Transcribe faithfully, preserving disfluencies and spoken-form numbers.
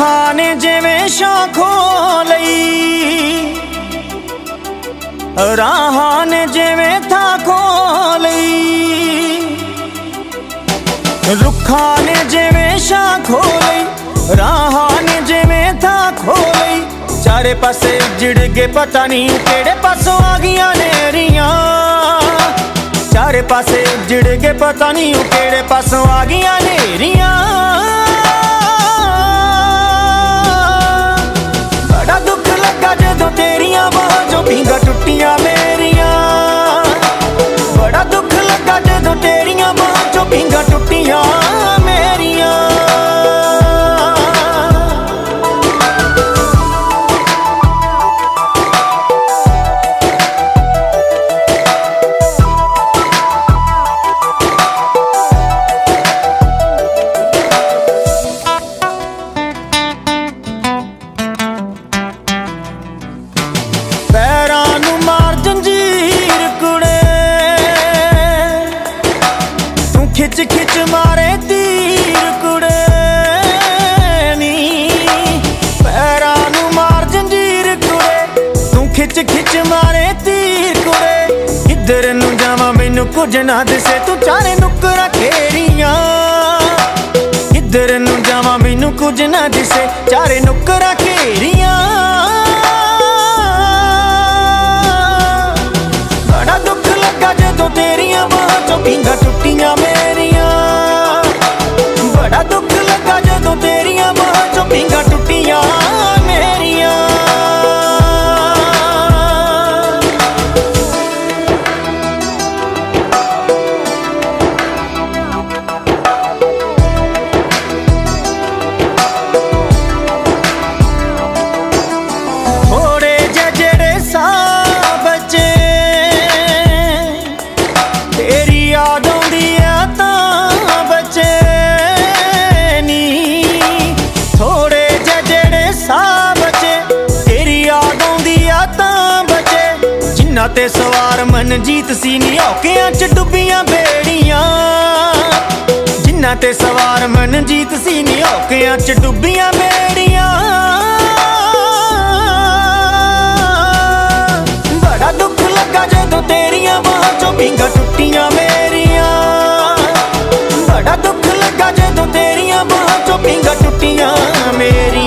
रुखां ने जिवें शाखों लई, राहां ने जिवें थाखों लई। रुखां ने जिवें शाखों लई, राहां ने जिवें थाखों लई। चारे पासे उजड़ गए पता नहीं केड़े पासों आ गईयां नेरियां। चारे पासे उजड़ गए पता नहीं केड़े पासों आ गईयां नेरियां। बड़ा दुख लगा जदों तेरियां बाहां चों पींगा टुटियां मेरियां। बड़ा दुख लगा जदों तेरियां बाहां चों पींगा टुटियां मेरियां। पैरां नूं मार जंजीर कुड़े, तू खिच खिच मारे तीर कुड़े नी। पैरां नूं मार जंजीर कुड़े, तू खिच खिच मारे तीर कुड़े। किधर नूं जावां मैनू कुछ ना दिसे, तू चारे नुकरां घेरियां। किधर नूं जावां मैनू कुछ ना दिसे, चारे नुकरां घेरियां। जदों तेरियां बाहां चों पींगा टुटियां मेरियां। बड़ा दुख लगा जदों तेरियां बाहां चों पींगा टुटियां मेरियां। थोड़े जे जेड़े साह बचे, तेरी याद आउंदी आ तां बचे नी। थोड़े जे जेड़े साह बचे, तेरी याद आउंदी आ तां बचे। जिन्ना ते सवार मनजीत सी नी औकियां च डुब्बियां बेड़ियां। जिन्ना ते सवार मनजीत सी नी औकियां च डुब्बियां बेड़ियां। बड़ा दुख लगा जदों तेरियां बाहां चों पींगा टुटियां मेरियां। बड़ा दुख लगा जदों तेरियां बाहां चों पींगा टुटियां मेरियां।